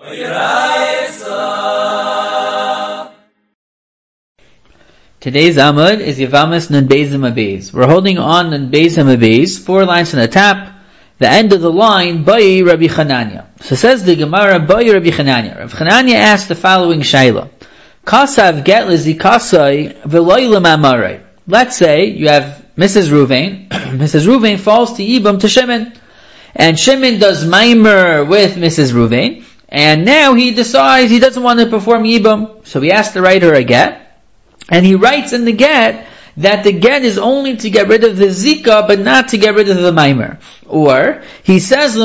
Today's Amud is Yavamis Nun Beis Amabeis. We're holding on Nun Beis Amabeis, 4 lines from the top, the end of the line, Bai Rabbi Chananya. So says the Gemara, Bai Rabbi Chananya. Rabbi Chananya asked the following Shaila. Kasav get lizikasai v'loi l'mamarai. Let's say you have Mrs. Ruvain. Mrs. Ruvain falls to Yibam to Shimon. And Shimon does Maimer with Mrs. Ruvain. And now he decides he doesn't want to perform Yibam. So he asks to write her a get. And he writes in the get that the get is only to get rid of the zika, but not to get rid of the maimer. Or, he says,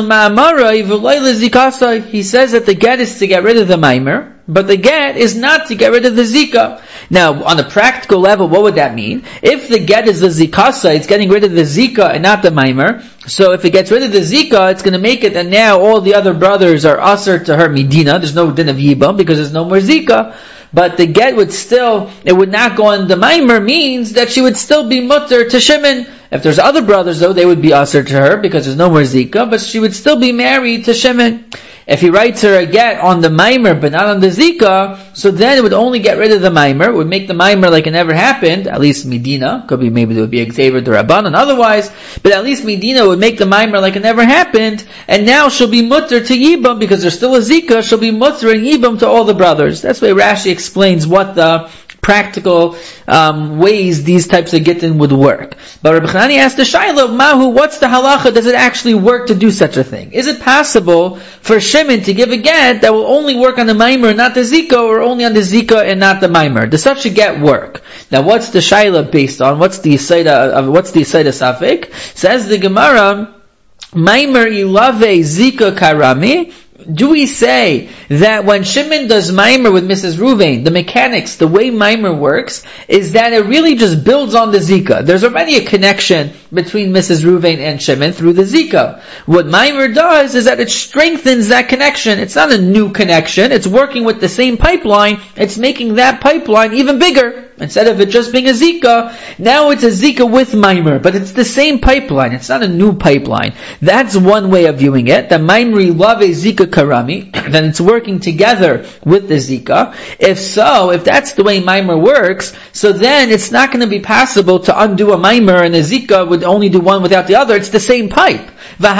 he says that the get is to get rid of the maimer, but the get is not to get rid of the zika. Now, on a practical level, what would that mean? If the get is the zikasa, it's getting rid of the zika and not the maimer. So if it gets rid of the zika, it's going to make it that now all the other brothers are asr to her midina. There's no din of yibam because there's no more zika. But the get would still, it would not go on the maimer, means that she would still be mutter to Shimon. If there's other brothers though, they would be asr to her because there's no more zika, but she would still be married to Shimon. If he writes her a get on the maimer but not on the zika, so then it would only get rid of the maimer, it would make the maimer like it never happened, at least Medina, could be maybe there would be Xavier the Rabbanan otherwise, but at least Medina would make the maimer like it never happened, and now she'll be mutter to Yibam, because there's still a zika, she'll be mutter in Yibam to all the brothers. That's why Rashi explains what the practical ways these types of gittin would work. But Rabbi Chananya asked the Shaila, Mahu, what's the halacha? Does it actually work to do such a thing? Is it possible for Shimon to give a get that will only work on the maimer, not the zika, or only on the zika and not the maimer? Does such a get work? Now, what's the Shaila based on? What's the Yisaida Safik? Says the Gemara, maimer ilave zika karami. Do we say that when Shimon does Maimer with Mrs. Ruvain, the mechanics, the way Maimer works, is that it really just builds on the Zika. There's already a connection between Mrs. Ruvain and Shimon through the Zika. What Maimer does is that it strengthens that connection. It's not a new connection. It's working with the same pipeline. It's making that pipeline even bigger. Instead of it just being a Zika, now it's a Zika with Maimer, but it's the same pipeline. It's not a new pipeline. That's one way of viewing it. The Maimri love a Zika karami, then it's working together with the Zika. If so, if that's the way Maimer works, so then it's not going to be possible to undo a Maimer and a Zika would only do one without the other. It's the same pipe. So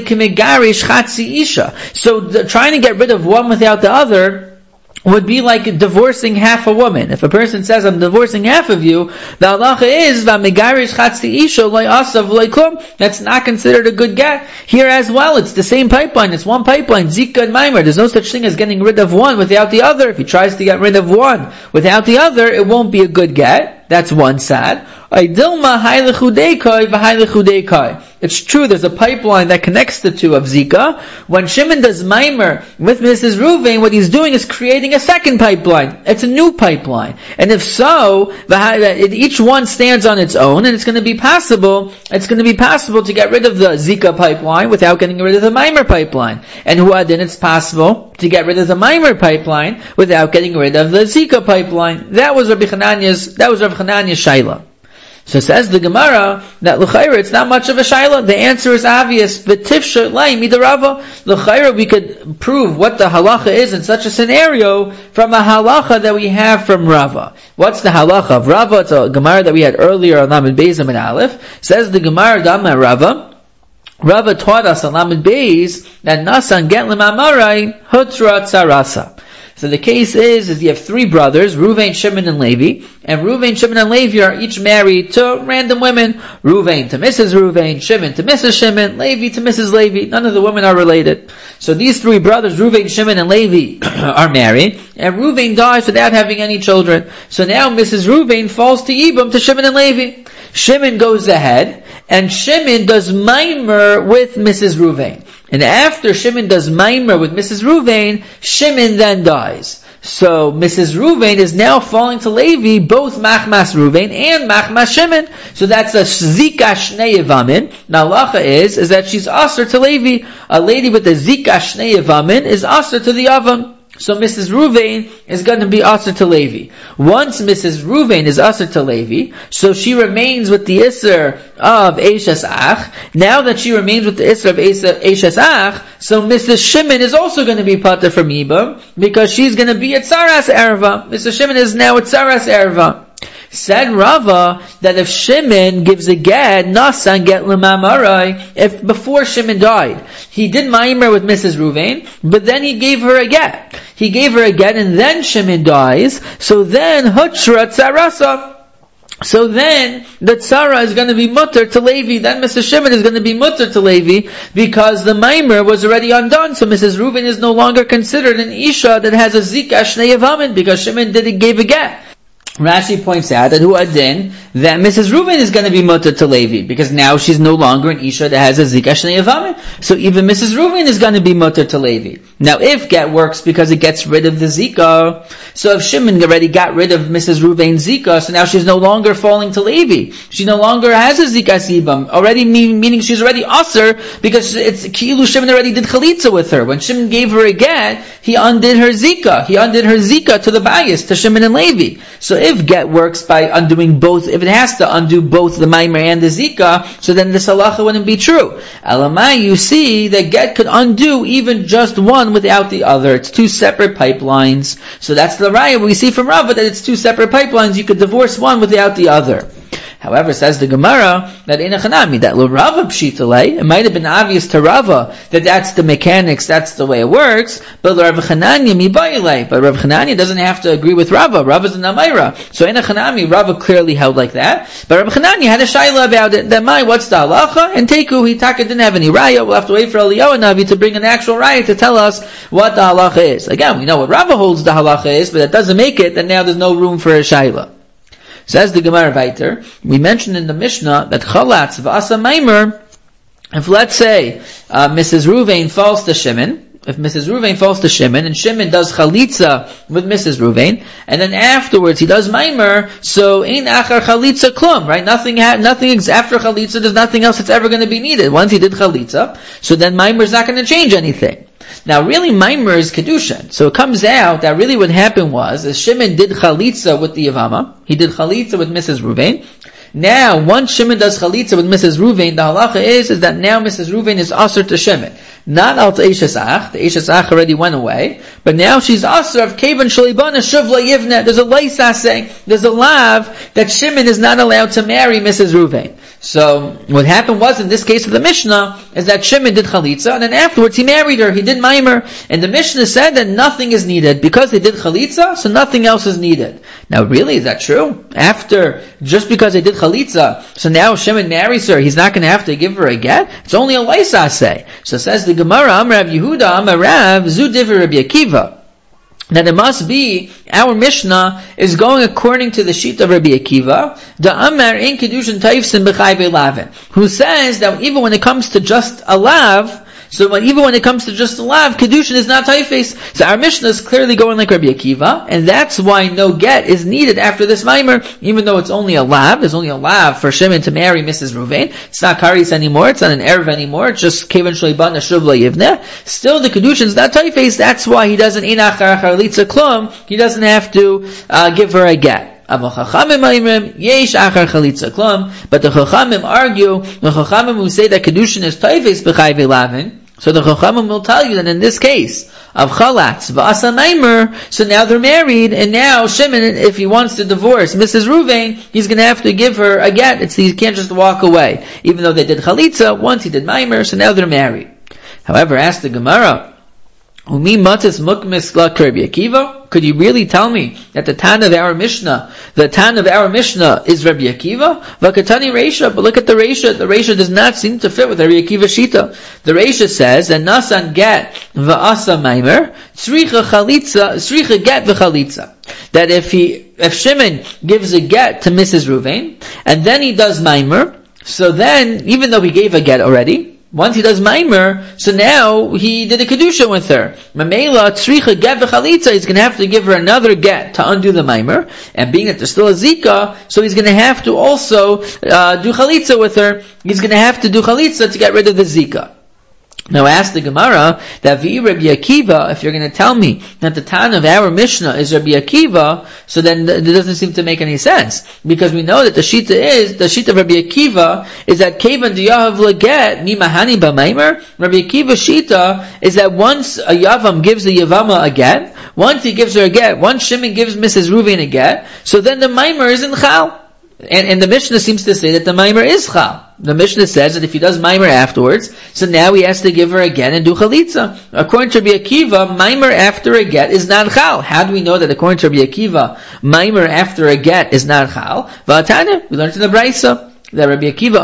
trying to get rid of one without the other would be like divorcing half a woman. If a person says, I'm divorcing half of you, the halacha is, that's not considered a good get. Here as well, it's the same pipeline. It's one pipeline, Zika and Maimer. There's no such thing as getting rid of one without the other. If he tries to get rid of one without the other, it won't be a good get. That's one side. It's true, there's a pipeline that connects the two of Zika. When Shimon does Maimer with Mrs. Ruvain, what he's doing is creating a second pipeline. It's a new pipeline. And if so, each one stands on its own, and it's going to be possible to get rid of the Zika pipeline without getting rid of the Maimer pipeline. And then it's possible to get rid of the Maimer pipeline without getting rid of the Zika pipeline. That was Rabbi Chananya's Shaila. So says the Gemara that l'chayra it's not much of a shaila. The answer is obvious. V'tifsha lai midarava. L'chayra we could prove what the halacha is in such a scenario from a halacha that we have from Rava. What's the halacha of Rava? It's a Gemara that we had earlier on Lamed Beis and Aleph. Says the Gemara Dama Rava. Rava taught us on Lamed Beis that nasan get l'mamarai hutra tzarasa. So the case is you have three brothers, Ruvain, Shimon, and Levi, and Ruvain, Shimon, and Levi are each married to random women. Ruvain to Mrs. Ruvain, Shimon to Mrs. Shimon, Levi to Mrs. Levi. None of the women are related. So these three brothers, Ruvain, Shimon, and Levi, are married, and Ruvain dies without having any children. So now Mrs. Ruvain falls to Yibam to Shimon and Levi. Shimon goes ahead, and Shimon does Maimer with Mrs. Ruvain. And after Shimon does Maimer with Mrs. Ruvain, Shimon then dies. So Mrs. Ruvain is now falling to Levi, both Machmas Ruvain and Machmas Shimon. So that's a Zika Shnei Yevamin. Now halacha is that she's asr to Levi. A lady with a Zika Shnei Yevamin is asr to the Avam. So Mrs. Ruvain is going to be Asr to Levi. Once Mrs. Ruvain is Asr to Levi, so she remains with the Isser of Eishes Ach. Now that she remains with the Isser of Eishes Ach, so Mrs. Shimon is also going to be Pater from Yibam, because she's going to be at Tzaras Erva. Mrs. Shimon is now at Tzaras Erva. Said Rava that if Shimon gives a get, Nasan get l'mamarai, if before Shimon died, he did maimer with Mrs. Ruvain, but then he gave her a get. He gave her a get and then Shimon dies, so then Hutra Tzarasa. So then, the Tzara is going to be mutter to Levi, then Mrs. Shimon is going to be mutter to Levi, because the Maimer was already undone, so Mrs. Ruvain is no longer considered an Isha that has a Zika Shnei Yavamin, because Shimon gave a get. Rashi points out that that Mrs. Ruvain is going to be mutter to Levi, because now she's no longer an Isha that has a Zika Shnei Yavamin. So even Mrs. Ruvain is going to be mutter to Levi. Now if get works because it gets rid of the Zika, so if Shimon already got rid of Mrs. Ruvain's Zika, so now she's no longer falling to Levi. She no longer has a Zika Sibam, already meaning she's already Asr, because it's Ki'ilu Shimon already did Chalitza with her. When Shimon gave her a get, he undid her Zika. He undid her Zika to the bias, to Shimon and Levi. So if get works by undoing both, if it has to undo both the Maimer and the Zika, so then this halacha wouldn't be true. Elamai, you see that get could undo even just one without the other. It's two separate pipelines. So that's the raya we see from Rava, that it's two separate pipelines. You could divorce one without the other. However, says the Gemara, that in a Chanami, that Rava Pshitale, it might have been obvious to Rava that that's the mechanics, that's the way it works, but Rav Chananya Mibayile, but Rav Chananya doesn't have to agree with Rava. Rava's an Amaira. So in a Chanami, Rava clearly held like that, but Rav Chananya had a shaila about it. Then what's the halacha? And Teku, he didn't have any raya. We'll have to wait for Eliyahu Navi to bring an actual raya to tell us what the halacha is. Again, we know what Rava holds the halacha is, but that doesn't make it, and now there's no room for a shaila. Says the Gemara weiter, we mentioned in the Mishnah that Chalatz v'asa Maimer, if let's say Mrs. Ruvain falls to Shimon, if Mrs. Ruvain falls to Shimon, and Shimon does Chalitza with Mrs. Ruvain, and then afterwards he does Maimer, so Ein Achar Chalitza Klum, right? Nothing after Chalitza, there's nothing else that's ever going to be needed. Once he did Chalitza, so then Maimer is not going to change anything. Now really Maimer is Kedushin. So it comes out that really what happened was, as Shimon did Chalitza with the Yavama, he did Chalitza with Mrs. Ruvain. Now, once Shimon does Chalitza with Mrs. Ruvain, the halacha is that now Mrs. Ruvain is Asr to Shimon. Not al Eishes Ach, the Eishes Ach already went away, but now she's Asr of Kevan Shalibana Shuvla Yivna. There's a Leisa saying, there's a lav that Shimon is not allowed to marry Mrs. Ruvain. So, what happened was, in this case of the Mishnah, is that Shimon did Chalitza, and then afterwards he married her, he did Maimer, and the Mishnah said that nothing is needed, because they did Chalitza, so nothing else is needed. Now really, is that true? Just because they did Chalitza, so now Shimon marries her, he's not going to have to give her a get? It's only a Leisa say. So says the Gemara, Amar Rav Yehuda, Amar Rav, Zu Divrei Rabbi Akiva. That it must be, our Mishnah is going according to the sheet of Rabbi Akiva, the Amar in Kedushin Taifsin B'chai Ve'lavin, who says that even when it comes to just a lav, even when it comes to just a lav, Kedushin is not taifes. So our Mishnah is clearly going like Rabbi Akiva, and that's why no get is needed after this Maimer, even though it's only a lav. There's only a lav for Shimon to marry Mrs. Ruvain. It's not Karis anymore, it's not an Erev anymore, it's just Kevan Shleiban Shuvla Yivneh. Still the Kedushin is not taifes, that's why he doesn't inachar chalitza klum, he doesn't have to give her a get. But the Chachamim argue, the Chachamim who say that Kedushin is taifes b'chai ve'lavin, so the Chachamim will tell you that in this case of Chalatz v'asa Maimer, so now they're married, and now Shimon, if he wants to divorce Mrs. Ruvain, he's going to have to give her a get. He can't just walk away. Even though they did Chalitza, once he did Maimer, so now they're married. However, ask the Gemara, Umi matis mukmis la Rabbi Akiva? Could you really tell me that the Tan of our Mishnah is Rabbi Akiva? Vakatani Reisha, but look at the Reisha. The Reisha does not seem to fit with Rabbi Akiva Shita. The Reisha says that Nasan get va'asa Maimer, tzricha get v'chalitza. That if Shimon gives a get to Mrs. Ruvain, and then he does Maimer, so then, even though he gave a get already, once he does Maimer, so now he did a Kedusha with her. Mamela, tzricha get v'chalitza, he's going to have to give her another get to undo the Maimer, and being that there's still a Zika, so he's going to have to also do Chalitza with her. He's going to have to do Chalitza to get rid of the Zika. Now ask the Gemara that V'i Rabbi Akiva, if you're going to tell me that the Tana of our Mishnah is Rabbi Akiva, so then it doesn't seem to make any sense. Because we know that the Shita of Rabbi Akiva is that Kevan Diyahav Leget, Mi Mahani B'Maimer. Rabbi Akiva's Shita is that once a Yavam gives the Yavama a get, once he gives her a get, once Shimon gives Mrs. Reuven a get, so then the Maimer is in Chal. And the Mishnah seems to say that the Maimer is Chal. The Mishnah says that if he does Maimer afterwards, so now he has to give her a get and do Chalitza. According to Rabbi Akiva, Maimer after a get is not Chal. How do we know that according to Rabbi Akiva, Maimer after a get is not Chal? V'atana, we learned in the Braisa that Rabbi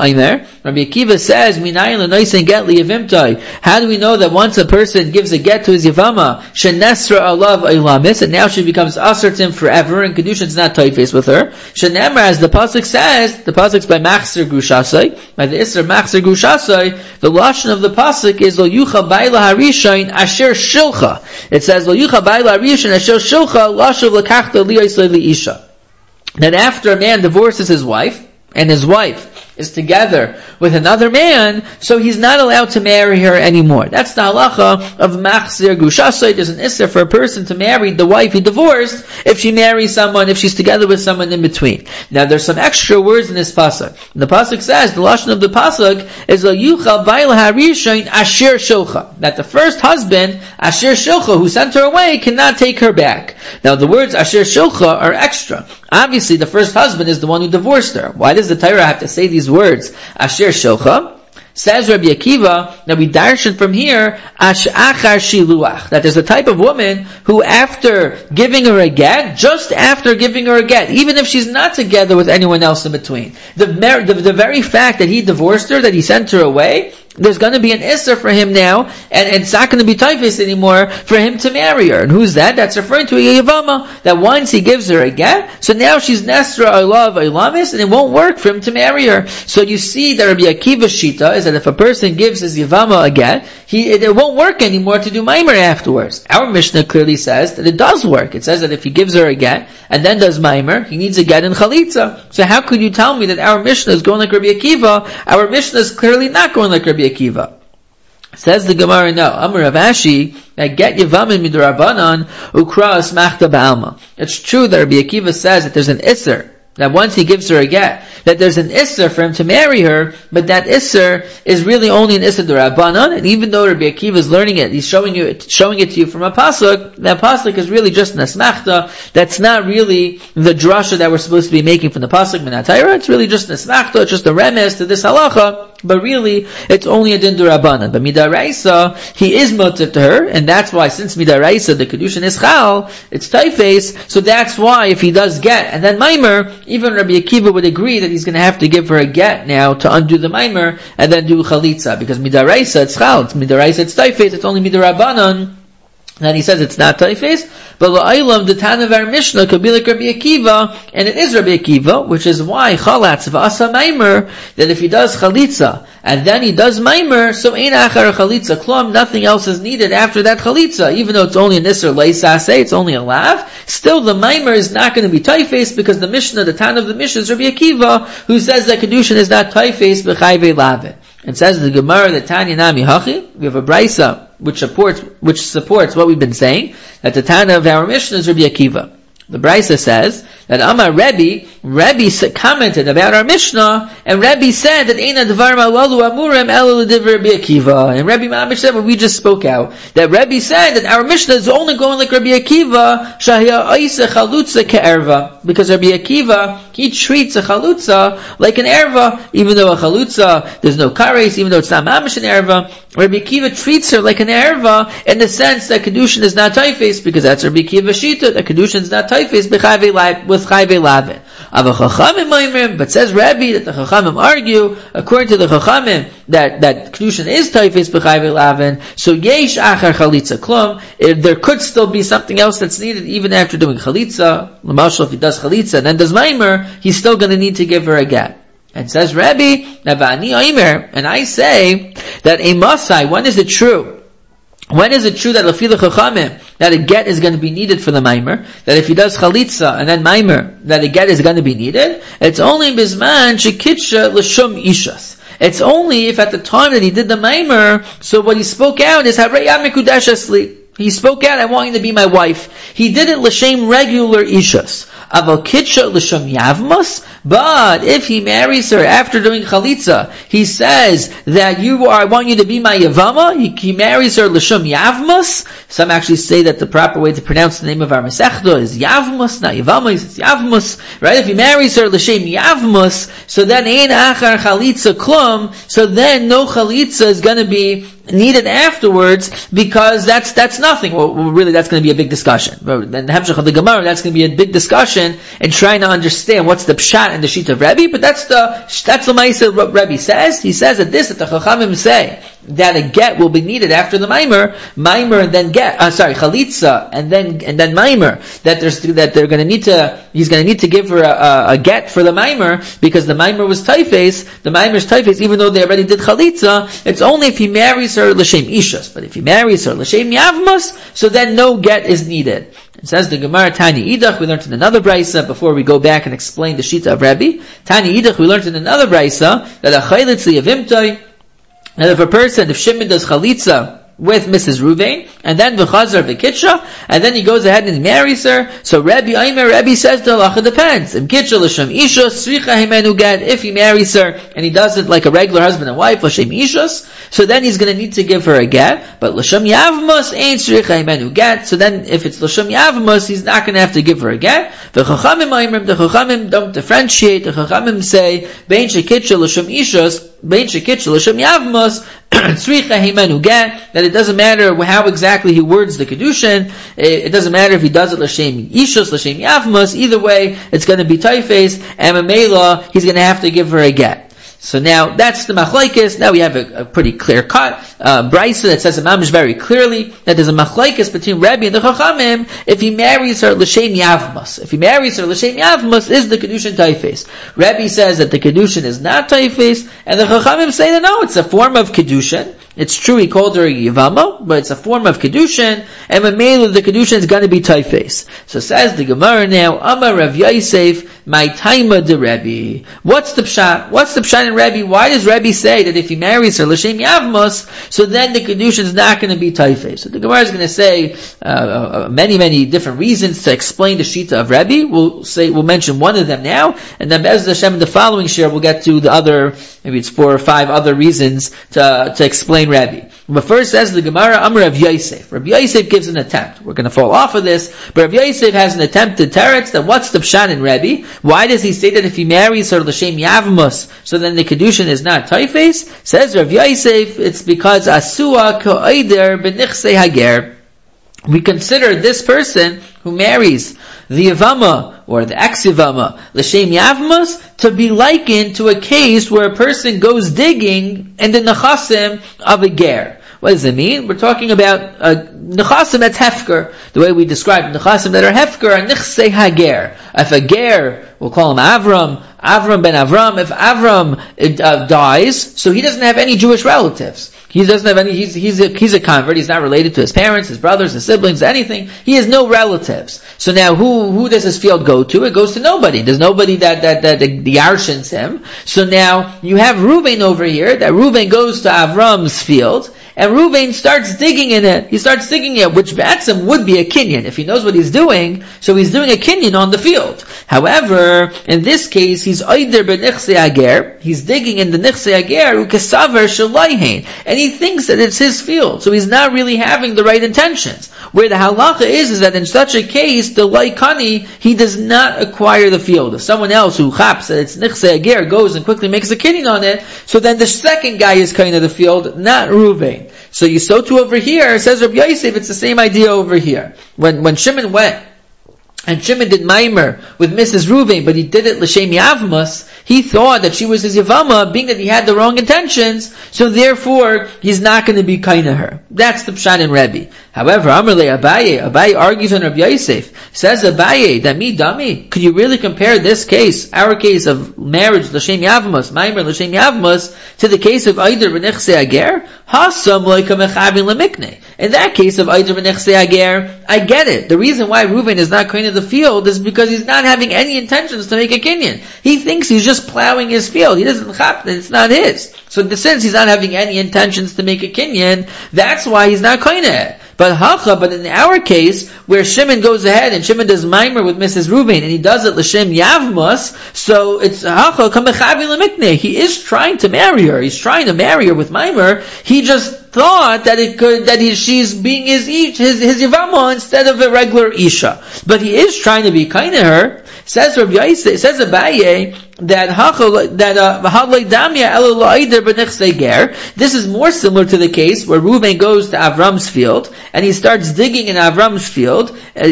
Akiva says, Minayin l'noisen get liyavimtai. How do we know that once a person gives a get to his Yavama, shenesra alav ilamis, and now she becomes asr to him forever, and Kedushin's not taifes with her? Shenemar, as the Pasuk says, the Pasuk's by Machzer Grushasai, by the Isser Machzer Grushasai, the Lashon of the Pasuk is, Lo yucha baila harishain asher shilcha. It says, Lo yucha baila harishain asher shilcha, lashav lakachta liyais leili isha. That after a man divorces his wife, and his wife is together with another man, so he's not allowed to marry her anymore. That's the halacha of Machzir Gushasai. There's an issur for a person to marry the wife he divorced if she marries someone, if she's together with someone in between. Now there's some extra words in this pasuk. The pasuk says, the lashon of the pasuk is Lo yuchal bail harishain asher shilcha. That the first husband, asher shilcha, who sent her away, cannot take her back. Now the words asher shilcha are extra. Obviously the first husband is the one who divorced her. Why does the Torah have to say these words, asher shilcha? Says Rabbi Akiva, that we darshan from here, achar shiluach, that there's a type of woman who after giving her a get, just after giving her a get, even if she's not together with anyone else in between, the very fact that he divorced her, that he sent her away, there's going to be an issur for him now, and it's not going to be typhus anymore for him to marry her. And who's that? That's referring to a Yavama, that once he gives her a get, so now she's Nesra Olav Olamis, and it won't work for him to marry her. So you see that Rabbi Akiva's Shita is that if a person gives his Yavama a get, it won't work anymore to do Maimer afterwards. Our Mishnah clearly says that it does work. It says that if he gives her a get, and then does Maimer, he needs a get in Chalitza. So how could you tell me that our Mishnah is going like Rabbi Akiva? Our Mishnah is clearly not going like Rabbi Akiva. Says the Gemara, no. Amar Rav Ashi, that get Yavamin midrabanan ukra asmachta ba'alma. It's true that Rabbi Akiva says that there's an issur, that once he gives her a get, that there's an issur for him to marry her, but that issur is really only an issur d'Rabbanan, and even though Rabbi Akiva is learning it, he's showing it to you from a pasuk, that pasuk is really just an asmachta, that's not really the drasha that we're supposed to be making from the pasuk Minat Torah, it's really just an asmachta, it's just a remes to this halacha, but really, it's only a din d'Rabbanan. But midaraisa, he is motiv to her, and that's why, since midaraisa, the kedushin is chal, it's typhus, so that's why if he does get, and then maimer, even Rabbi Akiva would agree that he's going to have to give her a get now to undo the maimer, and then do chalitza, because midaraisa, it's chal, it's midaraisa, it's typhus, it's only midarabbanan. Then he says it's not typhus, but la'aylam, the Tana of our Mishnah could be like Rabbi Akiva, and it is Rabbi Akiva, which is why chalatz v'asa maimer, that if he does chalitza, and then he does maimer, so ein achar chalitza klum, nothing else is needed after that chalitza, even though it's only an isser leisase, it's only a lav, still the maimer is not going to be typhus, because the Mishnah, the Tana of the Mishnah is Rabbi Akiva, who says that kedushin is not typhus b'chayvei lave. It says the Gemara that Tanya Nami Hachi, we have a Braisa which supports what we've been saying, that the Tana of our Mishnah is Rabbi Akiva. The Braisa says that Amar Rebbe commented about our Mishnah, and Rebbe said that Eina Dvarim Alalu Amurim Elu L'Divrei Rabbi Akiva. And Rebbe Mamish said what we just spoke out, that Rebbe said that our Mishnah is only going like Rabbi Akiva, Shahya Oisa Chalutza Ke'erva, because Rabbi Akiva, he treats a chalutza like an erva, even though a chalutza, there's no kares, even though it's not mamish an erva, Rabbi Akiva treats her like an erva in the sense that kedushin is not typhus, because that's Rabbi Akiva shita, that kedushin is not typhus with chayvei lavin. But says Rabbi that the Chachamim argue, according to the Chachamim, that kedushin is typhus b'chayvei lavin, so yesh achar chalitza klum, there could still be something else that's needed even after doing chalitza. L'mashal, if he does chalitza and then does maimer, he's still going to need to give her a get. And says Rabbi, and I say that a masai, when is it true? When is it true that lefila chachamim, that a get is going to be needed for the maimer? That if he does chalitza and then maimer, that a get is going to be needed? It's only bisman shekitsha l'shum ishas. It's only if at the time that he did the maimer, so what he spoke out is, Haraya mekudesh asli. He spoke out, I want you to be my wife. He did it l'shem regular ishas. Aval kitcha l'shem yavmas, but if he marries her after doing chalitza, he says that I want you to be my yavama, he marries her l'shem yavmas. Some actually say that the proper way to pronounce the name of our Masechta is yavmas, not yavama, it's yavmas, right? If he marries her l'shem yavmas, so then ein achar chalitza klum, so then no chalitza is going to be needed afterwards, because that's nothing. Well, really, that's going to be a big discussion. Then the Hemshech of the Gemara, that's going to be a big discussion in trying to understand what's the pshat and the sheet of Rebbe. But that's the ma'aseh what Rebbe says. He says that the Chachamim say that a get will be needed after the maimer and then get. Chalitza and then maimer. They're going to need to. He's going to need to give her a get for the maimer, because the maimer was taifes. The maimer's taifes, even though they already did chalitza. It's only if he marries her l'shem ishas. But if he marries her l'shem yavmas, so then no get is needed. It says the Gemara Tani Idach. We learned in another brisa before we go back and explain the shita of Rebbe. Tani Idach. We learned in another brisa that a chaylitz liyavimtoi. And if Shimon does chalitza with Mrs. Ruvain, and then v'chazar v'kitcha, and then he goes ahead and marries her, so Rebbe says the halacha depends. Im kitcha l'shem isha, sricha himenu get, if he marries her, and he does it like a regular husband and wife, l'shem ishas, so then he's going to need to give her a get, but l'shem yavmas ain't sricha himenu get, so then if it's l'shem yavmas, he's not going to have to give her a get. The Chachamim don't differentiate, the Chachamim say, bein shekitcha l'shem ishas, bein shekitcha l'shem yavmas, sricha himenu get, that it doesn't matter how exactly he words the kedushin. It doesn't matter if he does it l'shem ishus, l'shem yavmas. Either way, it's going to be taifes, and Mamela, he's going to have to give her a get. So now, that's the machlokes. Now we have a pretty clear cut brisa that says mamish very clearly that there's a machlokes between Rebbe and the Chachamim. If he marries her l'shem yavmas, is the kedushin taifes. Rebbe says that the kedushin is not taifes, and the Chachamim say that no, it's a form of kedushin. It's true he called her a yivama, but it's a form of kedushin, and Mamela the kedushin is going to be taifes. So says the Gemara now, Amar Rav Yosef, my taima de Rebbe. What's the pshat? What's the pshat in Rebbe? Why does Rebbe say that if he marries her l'shem yavmos, so then the kedushin is not going to be taifes? So the Gemara is going to say many different reasons to explain the shita of Rebbe. We'll mention one of them now, and then Be'ez Hashem in the following share we'll get to the other, maybe it's 4 or 5 other reasons to explain Rebbe. But first says the Gemara, Amar Rav Yosef. Rav Yosef gives an attempt. We're going to fall off of this, but Rav Yosef has an attempt to teretz that what's the pshat in Rebbe? Why does he say that if he marries her l'shem yavmos, so then the kedushin is not taifes? Says Rav Yosef, it's because asua ko'eder b'nichsei hager. We consider this person who marries the Yavama or the ex-Yavama l'shem yavmos to be likened to a case where a person goes digging in the nechasim of a ger. What does it mean? We're talking about nechasim that's hefker. The way we describe nechasim that are hefker are nichsei hager. If a ger, we'll call him Avram ben Avram. If Avram dies, so he doesn't have any Jewish relatives. He doesn't have any. He's a convert. He's not related to his parents, his brothers, his siblings, anything. He has no relatives. So now, who does his field go to? It goes to nobody. There's nobody that the Yarshins him. So now you have Reuven over here. That Reuven goes to Avram's field, and Reuven starts digging in it. He starts digging it, which Batsim would be a kinyan if he knows what he's doing. So he's doing a kinyan on the field. However, in this case, he's oider b'nichsei hager. He's digging in the nichsei hager u'kesaver shalayhein, and he thinks that it's his field. So he's not really having the right intentions. Where the halacha is that in such a case, the laikani, he does not acquire the field. If someone else who chaps that it's nichsei hager goes and quickly makes a kinyan on it, so then the second guy is kind of the field, not Reuven. So you saw too over here, says Rabbi Yosef, it's the same idea over here. When Shimon went, and Shimon did maimer with Mrs. Reuven, but he did it l'shem yavmas, he thought that she was his yavama, being that he had the wrong intentions, so therefore, he's not going to be kind to her. That's the pshat in Rebbe. However, Amarle Abaye argues on Rabbi Yosef, says Abaye, that me dami, could you really compare this case, our case of marriage l'shem yavmas, maimer l'shem yavmas, to the case of Eider v'nechsei hager? Hasam loika mechavin lemikne. In that case of Eider B'nechse Ager, I get it. The reason why Reuven is not kohen of the field is because he's not having any intentions to make a kinyan. He thinks he's just plowing his field. He doesn't chap, it's not his. So since he's not having any intentions to make a kinyan, that's why he's not kohen. But in our case, where Shimon goes ahead and Shimon does mimer with Mrs. Reuven, and he does it l'shem yavmus, so it's hacha kamechavi lemikneh. He is trying to marry her. He's trying to marry her with mimer. He just thought that she's being his yavama instead of a regular isha. But he is trying to be kind to her. Says Rabbi Yosef, says Abaye, this is more similar to the case where Reuven goes to Avram's field and he starts digging in Avram's field,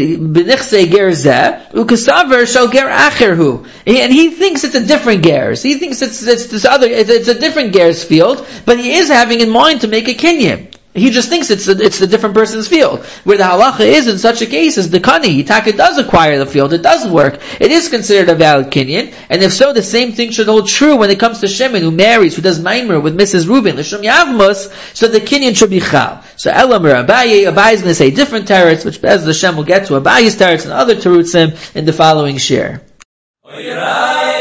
and he thinks it's a different ger's. He thinks it's a different ger's field, but he is having in mind to make a kinyan. He just thinks it's the different person's field. Where the halacha is in such a case is the kani. Hitaka does acquire the field. It doesn't work. It is considered a valid kinyan. And if so, the same thing should hold true when it comes to Shimon who marries, who does maimer with Mrs. Reuven, l'shum yavmus, so the kinyan should be chal. So Elamar Abaye is going to say different teretz, which Bez Hashem will get to Abaye's teretz and other terutzim in the following share.